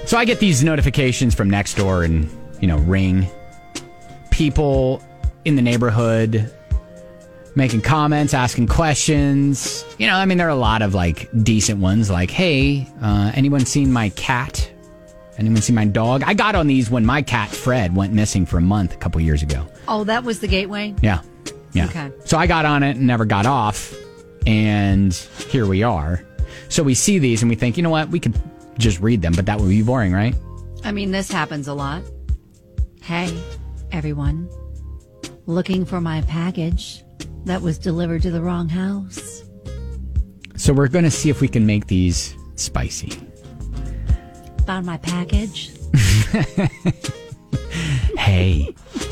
So I get these notifications from Nextdoor and, Ring. People in the neighborhood making comments, asking questions. There are a lot of decent ones like, hey, anyone seen my cat? Anyone seen my dog? I got on these when my cat Fred went missing for a month a couple years ago. Oh, that was the gateway? Yeah. Okay. So I got on it and never got off. And here we are. So we see these and we think, you know what? We could just read them, but that would be boring, right? I mean, this happens a lot. Hey, everyone. Looking for my package that was delivered to the wrong house. So we're going to see if we can make these spicy. Found my package. Hey,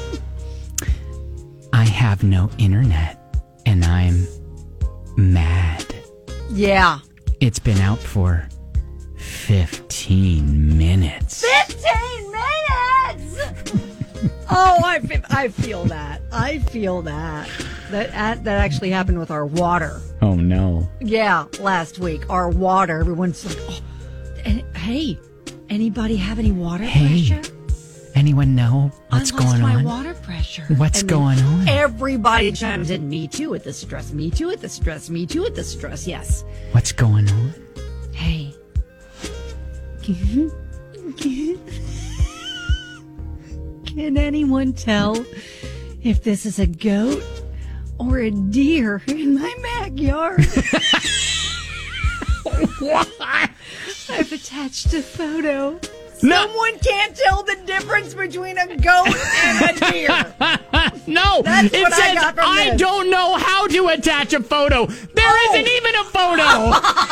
I have no internet and I'm mad. Yeah. It's been out for 15 minutes. 15 minutes! Oh, I feel that. I feel that. That actually happened with our water. Oh, no. Yeah, last week. Our water. Everyone's like, hey, anybody have any water pressure? Anyone know what's going on? I lost my water pressure. What's going on? Everybody chimes in. Me too at the stress. Me too at the stress. Me too at the stress. Yes. What's going on? Hey. Can anyone tell if this is a goat or a deer in my backyard? What? I've attached a photo. No. Someone can't tell the difference between a goat and a deer. No, That's it what says I got from I this. don't know how to attach a photo. There isn't even a photo.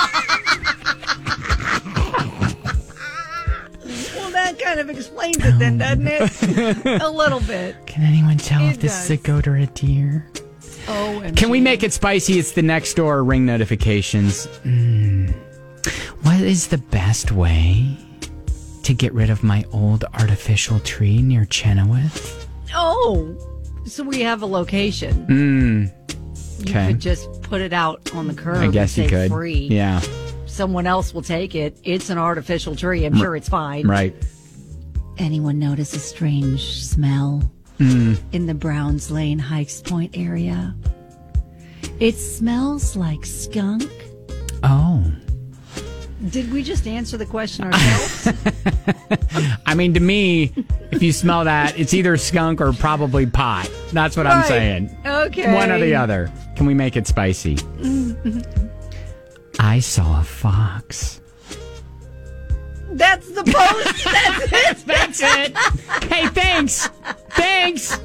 Well, that kind of explains it then, doesn't it? A little bit. Can anyone tell if this does. is a goat or a deer? Oh, Can we make it spicy? It's the Nextdoor Ring notifications. What is the best way to get rid of my old artificial tree near Chenoweth? Oh, so we have a location. You Okay. could just put it out on the curb. I guess and you say could. Free. Yeah. Someone else will take it. It's an artificial tree. I'm sure it's fine. Right. Anyone notice a strange smell in the Browns Lane Hikes Point area? It smells like skunk. Oh. Did we just answer the question ourselves? I mean, to me, if you smell that, it's either skunk or probably pot. That's what I'm Right. saying. Okay. One or the other. Can we make it spicy? I saw a fox. That's the post. That's it. That's it. Hey, thanks. Thanks.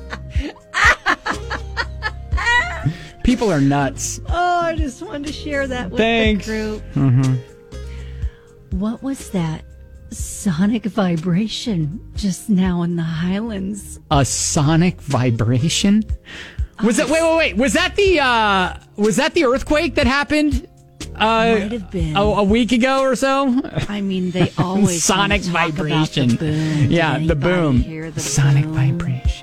People are nuts. Oh, I just wanted to share that with Thanks. the group. Mm-hmm. What was that sonic vibration just now in the Highlands? A sonic vibration? Was that wait? Was that the earthquake that happened? Might have been. A week ago or so? I mean, they always Sonic wanna talk vibration. About the boom. Yeah, Did the anybody boom. hear the Sonic boom? vibration.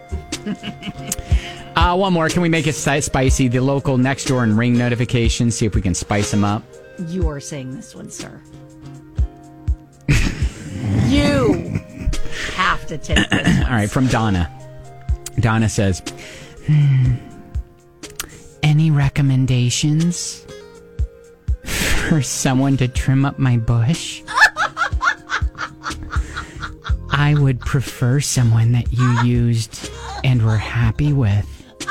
One more. Can we make it spicy? The local Nextdoor and Ring notifications. See if we can spice them up. You are saying this one, sir. You have to take this one. All right, from Donna. Donna says, any recommendations for someone to trim up my bush? I would prefer someone that you used and were happy with.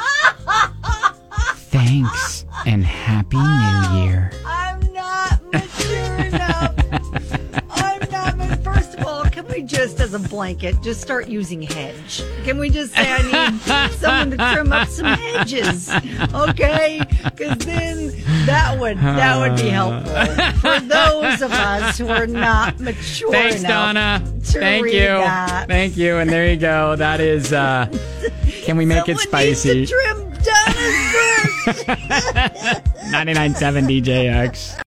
Thanks and Happy New Year. I'm not mature enough. First of all, can we just, as a blanket, just start using hedge? Can we just say I need someone to trim up some hedges? Okay? Because then that would be helpful for those of us who are not mature Thanks, enough Donna. to Thank read you. that. Thank you. And there you go. That is, can we make it Someone needs spicy? to trim Donna's bush. 99.7 DJX.